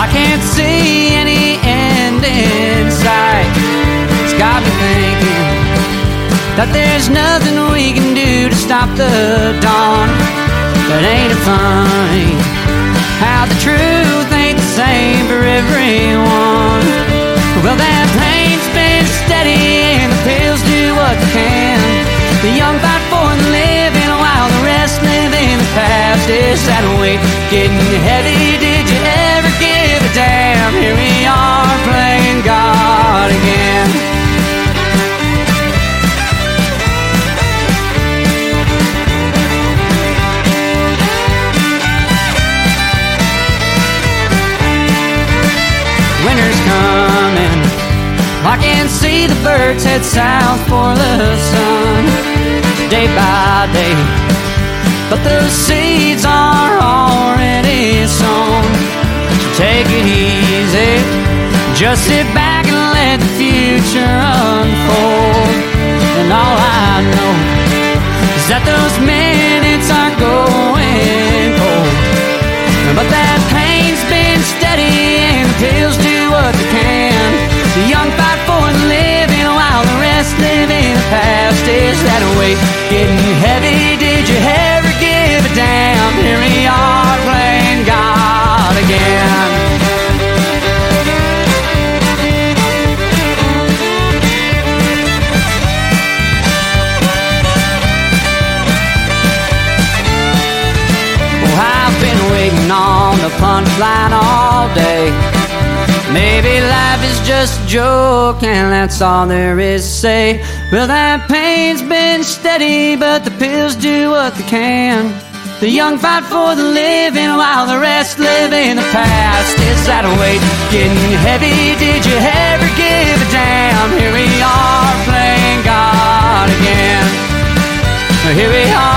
I can't see any end in sight. It's got me thinking that there's nothing we can do to stop the dawn. But ain't it funny how the truth ain't the same for everyone? Well, that pain's been steady and the pills do what they can. The young fight for the living while the rest live in the past. Is that weight getting heavy? Did you ever give a damn? Here we are playing God again. Winter's coming, I can see the birds head south for the sun, day by day, but those seeds are already sown. So take it easy, just sit back and let the future unfold. And all I know is that those minutes are going cold. But that pain's been steady and the pills do what they can. The young fight for the living while the rest live in the past. Is that weight getting heavy? Did you ever give a damn? Here we are playing God again. I've been waiting on the punchline all day. Maybe life is just a joke and that's all there is to say. Well, that pain's been steady, but the pills do what they can. The young fight for the living while the rest live in the past. Is that weight getting heavy? Did you ever give a damn? Here we are playing God again. Here we are